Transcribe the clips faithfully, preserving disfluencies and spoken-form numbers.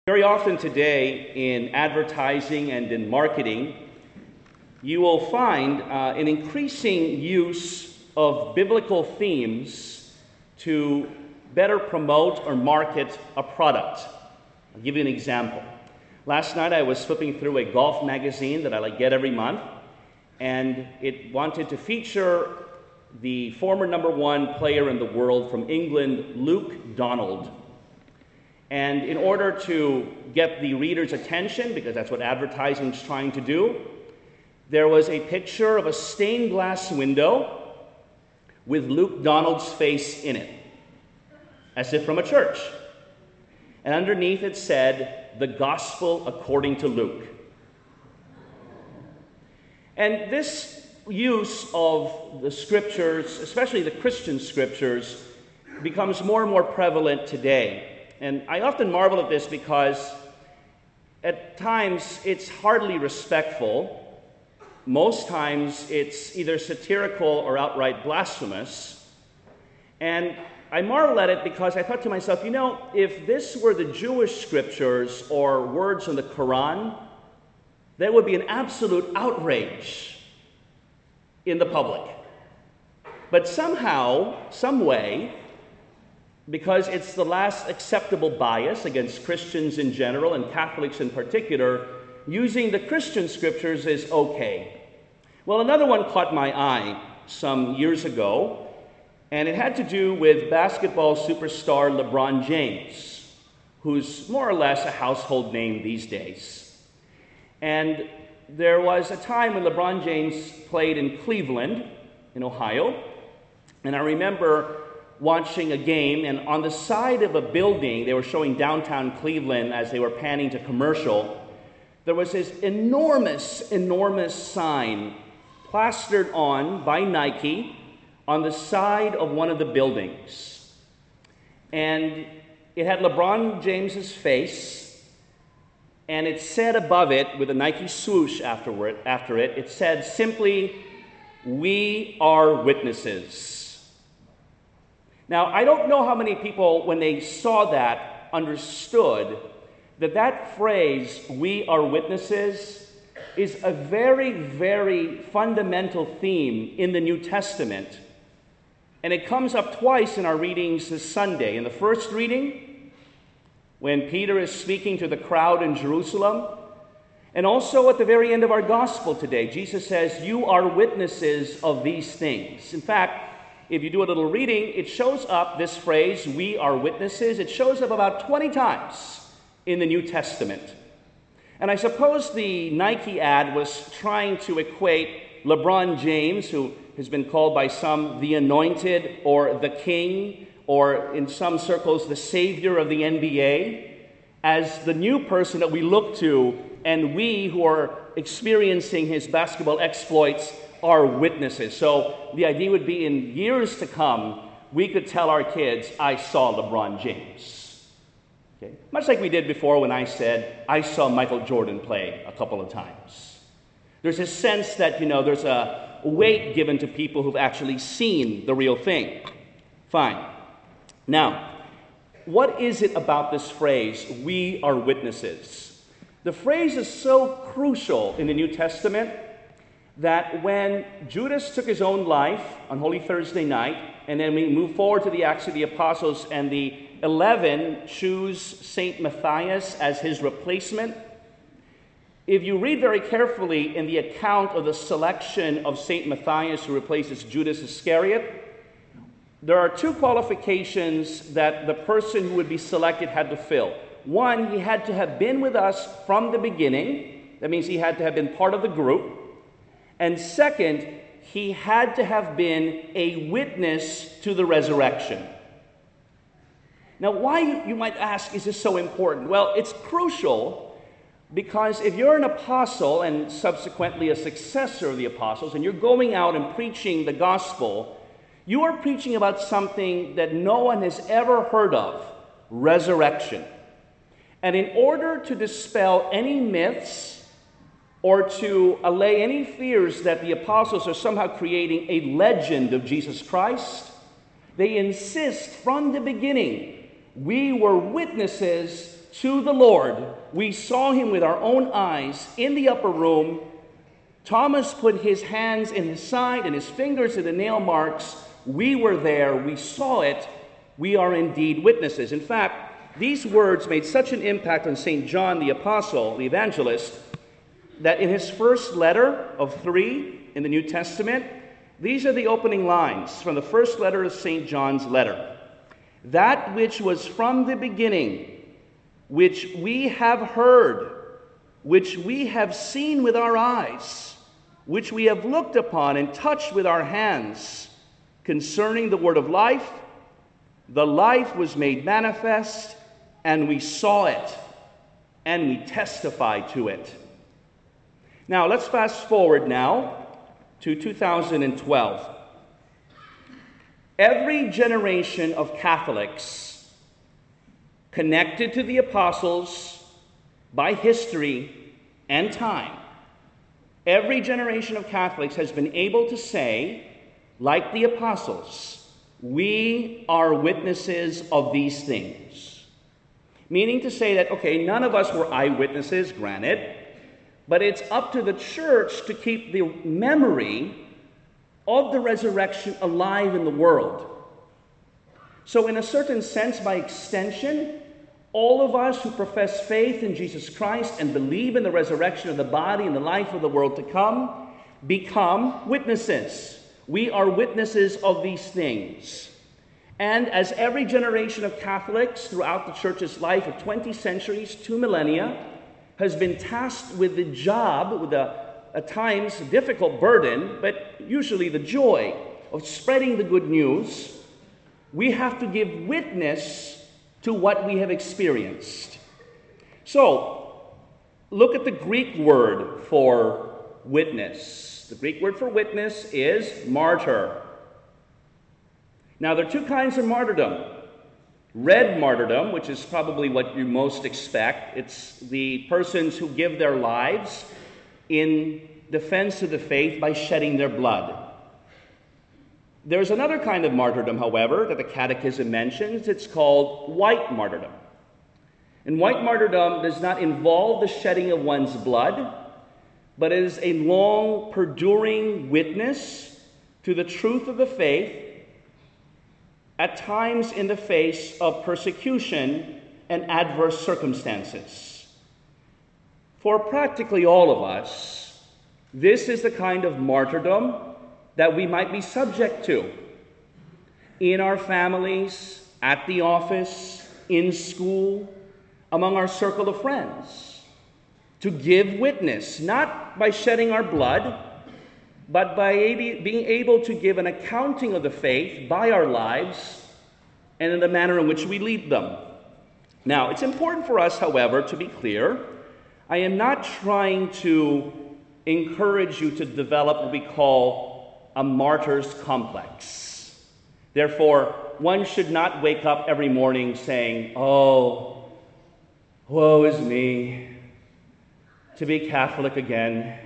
Very often today in advertising and in marketing, you will find uh, an increasing use of biblical themes to better promote or market a product. I'll give you an example. Last night I was flipping through a golf magazine that I like get every month, and it wanted to feature the former number one player in the world from England, Luke Donald. And in order to get the reader's attention, because that's what advertising is trying to do, there was a picture of a stained glass window with Luke Donald's face in it, as if from a church. And underneath it said, "The Gospel According to Luke." And this use of the scriptures, especially the Christian scriptures, becomes more and more prevalent today. And I often marvel at this because at times it's hardly respectful. Most times it's either satirical or outright blasphemous. And I marvel at it because I thought to myself, you know, if this were the Jewish scriptures or words in the Quran, there would be an absolute outrage in the public. But somehow, some way, because it's the last acceptable bias against Christians in general and Catholics in particular, using the Christian scriptures is okay. Well, another one caught my eye some years ago, and it had to do with basketball superstar LeBron James, who's more or less a household name these days. And there was a time when LeBron James played in Cleveland, in Ohio, and I remember watching a game, and on the side of a building, they were showing downtown Cleveland as they were panning to commercial, there was this enormous, enormous sign plastered on by Nike on the side of one of the buildings. And it had LeBron James's face, and it said above it, with a Nike swoosh afterward, after it, it said simply, "We are witnesses." Now, I don't know how many people, when they saw that, understood that that phrase, "we are witnesses," is a very, very fundamental theme in the New Testament. And it comes up twice in our readings this Sunday. In the first reading, when Peter is speaking to the crowd in Jerusalem, and also at the very end of our gospel today, Jesus says, "You are witnesses of these things." In fact, if you do a little reading, it shows up, this phrase, "we are witnesses," it shows up about twenty times in the New Testament. And I suppose the Nike ad was trying to equate LeBron James, who has been called by some the anointed or the king, or in some circles the savior of the N B A, as the new person that we look to, and we who are experiencing his basketball exploits are witnesses. So the idea would be in years to come, we could tell our kids, "I saw LeBron James." Okay? Much like we did before when I said, "I saw Michael Jordan play a couple of times." There's a sense that, you know, there's a weight given to people who've actually seen the real thing. Fine. Now, what is it about this phrase, "we are witnesses"? The phrase is so crucial in the New Testament that when Judas took his own life on Holy Thursday night, and then we move forward to the Acts of the Apostles, and the eleven choose Saint Matthias as his replacement, if you read very carefully in the account of the selection of Saint Matthias who replaces Judas Iscariot, there are two qualifications that the person who would be selected had to fill. One, he had to have been with us from the beginning. That means he had to have been part of the group. And second, he had to have been a witness to the resurrection. Now, why, you might ask, is this so important? Well, it's crucial because if you're an apostle and subsequently a successor of the apostles, and you're going out and preaching the gospel, you are preaching about something that no one has ever heard of, resurrection. And in order to dispel any myths or to allay any fears that the apostles are somehow creating a legend of Jesus Christ, they insist from the beginning, we were witnesses to the Lord. We saw him with our own eyes in the upper room. Thomas put his hands in his side and his fingers in the nail marks. We were there. We saw it. We are indeed witnesses. In fact, these words made such an impact on Saint John the Apostle, the evangelist, that in his first letter of three in the New Testament, these are the opening lines from the first letter of Saint John's letter. That which was from the beginning, which we have heard, which we have seen with our eyes, which we have looked upon and touched with our hands, concerning the word of life. The life was made manifest, and we saw it, and we testify to it. Now, let's fast forward now to two thousand twelve. Every generation of Catholics connected to the apostles by history and time, every generation of Catholics has been able to say, like the apostles, we are witnesses of these things. Meaning to say that, okay, none of us were eyewitnesses, granted, but it's up to the church to keep the memory of the resurrection alive in the world. So in a certain sense, by extension, all of us who profess faith in Jesus Christ and believe in the resurrection of the body and the life of the world to come become witnesses. We are witnesses of these things. And as every generation of Catholics throughout the Church's life of twenty centuries, two millennia, has been tasked with the job, with a, at times, difficult burden, but usually the joy of spreading the good news, we have to give witness to what we have experienced. So, look at the Greek word for witness. The Greek word for witness is martyr. Now, there are two kinds of martyrdom. Red martyrdom, which is probably what you most expect. It's the persons who give their lives in defense of the faith by shedding their blood. There's another kind of martyrdom, however, that the Catechism mentions. It's called white martyrdom. And white martyrdom does not involve the shedding of one's blood, but it is a long, perduring witness to the truth of the faith, at times in the face of persecution and adverse circumstances. For practically all of us, this is the kind of martyrdom that we might be subject to in our families, at the office, in school, among our circle of friends, to give witness, not by shedding our blood, but by being able to give an accounting of the faith by our lives and in the manner in which we lead them. Now, it's important for us, however, to be clear. I am not trying to encourage you to develop what we call a martyr's complex. Therefore, one should not wake up every morning saying, "Oh, woe is me, to be Catholic again.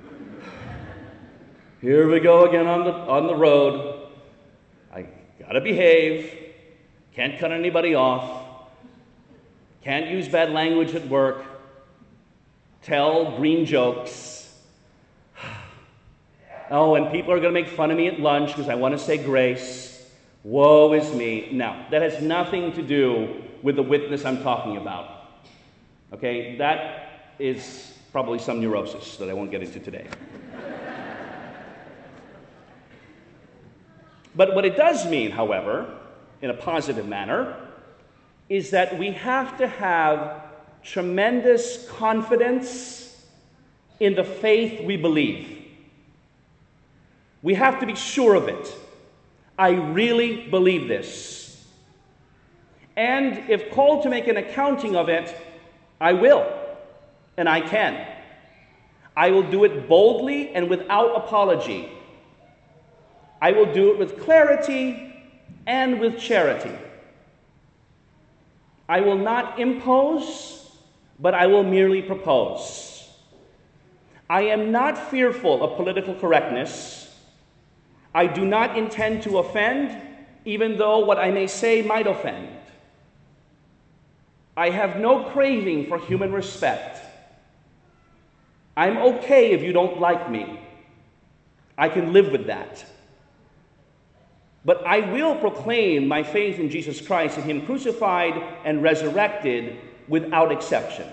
Here we go again on the on the road. I gotta behave. Can't cut anybody off. Can't use bad language at work. Tell green jokes. Oh, and people are gonna make fun of me at lunch because I want to say grace. Woe is me." Now, that has nothing to do with the witness I'm talking about. Okay, that is probably some neurosis that I won't get into today. But what it does mean, however, in a positive manner, is that we have to have tremendous confidence in the faith we believe. We have to be sure of it. I really believe this. And if called to make an accounting of it, I will, and I can. I will do it boldly and without apology. I will do it with clarity and with charity. I will not impose, but I will merely propose. I am not fearful of political correctness. I do not intend to offend, even though what I may say might offend. I have no craving for human respect. I'm okay if you don't like me. I can live with that. But I will proclaim my faith in Jesus Christ and Him crucified and resurrected without exception.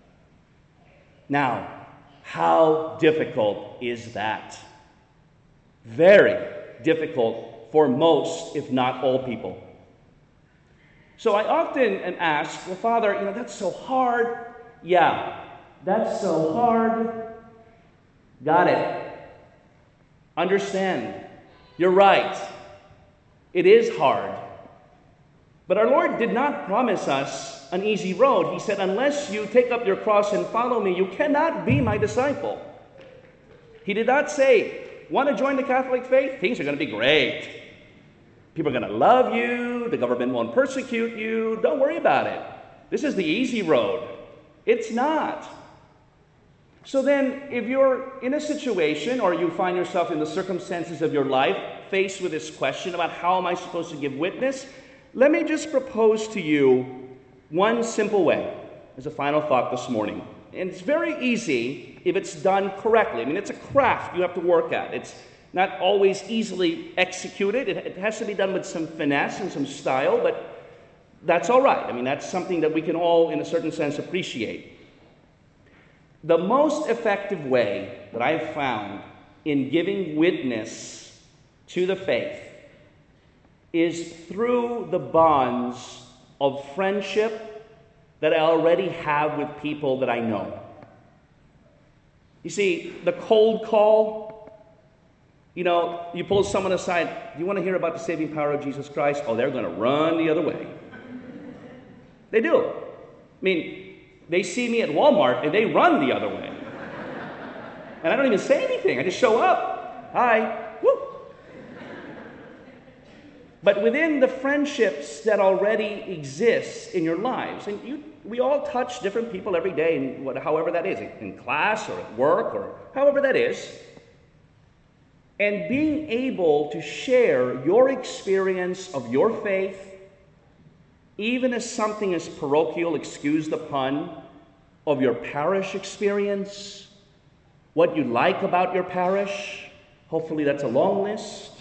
Now, how difficult is that? Very difficult for most, if not all people. So I often am asked, well, Father, you know, that's so hard. Yeah, that's so hard. Got it. Understand. You're right. It is hard. But our Lord did not promise us an easy road. He said, unless you take up your cross and follow me, you cannot be my disciple. He did not say, want to join the Catholic faith? Things are going to be great. People are going to love you. The government won't persecute you. Don't worry about it. This is the easy road. It's not. So then, if you're in a situation or you find yourself in the circumstances of your life faced with this question about how am I supposed to give witness, let me just propose to you one simple way as a final thought this morning. And it's very easy if it's done correctly. I mean, it's a craft you have to work at. It's not always easily executed. It, it has to be done with some finesse and some style, but that's all right. I mean, that's something that we can all, in a certain sense, appreciate. The most effective way that I've found in giving witness to the faith is through the bonds of friendship that I already have with people that I know. You see, the cold call, you know, you pull someone aside, do you want to hear about the saving power of Jesus Christ? Oh, they're going to run the other way. They do. I mean, they see me at Walmart and they run the other way. And I don't even say anything. I just show up. Hi. Woo. But within the friendships that already exist in your lives, and you, we all touch different people every day, in what, however that is, in class or at work or however that is, and being able to share your experience of your faith, even as something as parochial, excuse the pun, of your parish experience, what you like about your parish, hopefully that's a long list,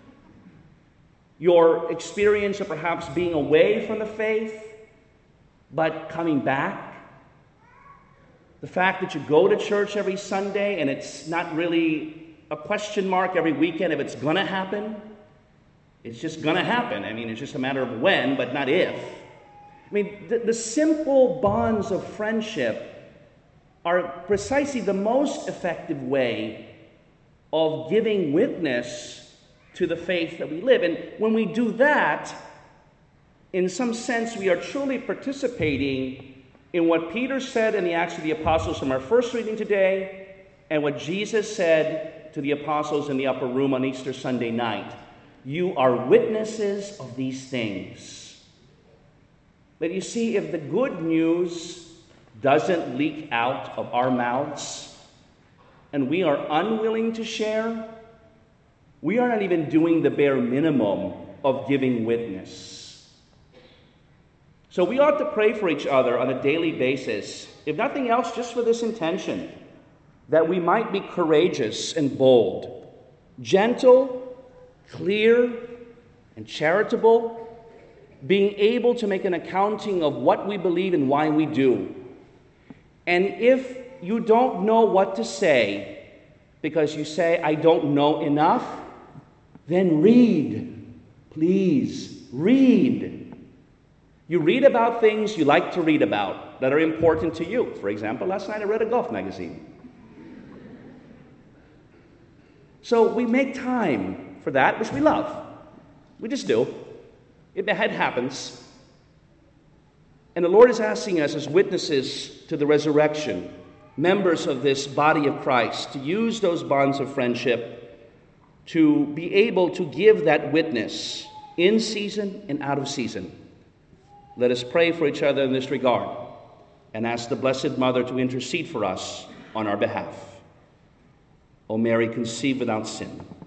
your experience of perhaps being away from the faith, but coming back, the fact that you go to church every Sunday and it's not really a question mark every weekend if it's going to happen. It's just going to happen. I mean, it's just a matter of when, but not if. I mean, the, the simple bonds of friendship are precisely the most effective way of giving witness to the faith that we live. And when we do that, in some sense, we are truly participating in what Peter said in the Acts of the Apostles from our first reading today, and what Jesus said to the apostles in the upper room on Easter Sunday night. You are witnesses of these things. But you see, if the good news doesn't leak out of our mouths, and we are unwilling to share, we are not even doing the bare minimum of giving witness. So we ought to pray for each other on a daily basis, if nothing else, just for this intention, that we might be courageous and bold, gentle, clear, and charitable, being able to make an accounting of what we believe and why we do. And if you don't know what to say, because you say, I don't know enough, then read. Please, read. You read about things you like to read about that are important to you. For example, last night I read a golf magazine. So we make time for that, which we love. We just do. It happens. And the Lord is asking us as witnesses to the resurrection, members of this body of Christ, to use those bonds of friendship to be able to give that witness in season and out of season. Let us pray for each other in this regard and ask the Blessed Mother to intercede for us on our behalf. O Mary, conceived without sin.